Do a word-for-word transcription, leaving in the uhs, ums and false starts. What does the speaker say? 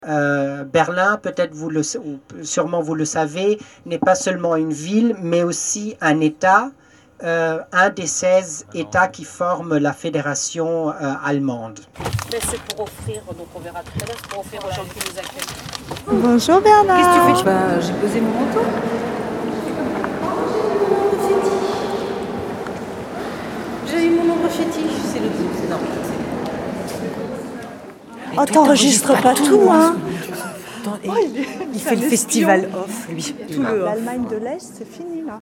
Euh, Berlin, peut-être vous le, ou sûrement vous le savez, n'est pas seulement une ville, mais aussi un État, euh, un des seize États qui forment la fédération euh, allemande. Mais c'est pour offrir, donc on verra tout à l'heure, c'est pour offrir aux gens qui nous accueillent. Bonjour Bernard. Qu'est-ce que tu fais? Bah, j'ai posé mon manteau. J'ai eu mon nombre fétiche, c'est le c'est normal. Oh, t'enregistres pas tout, hein? Il fait le festival off, lui. L'Allemagne de l'Est, c'est fini, là.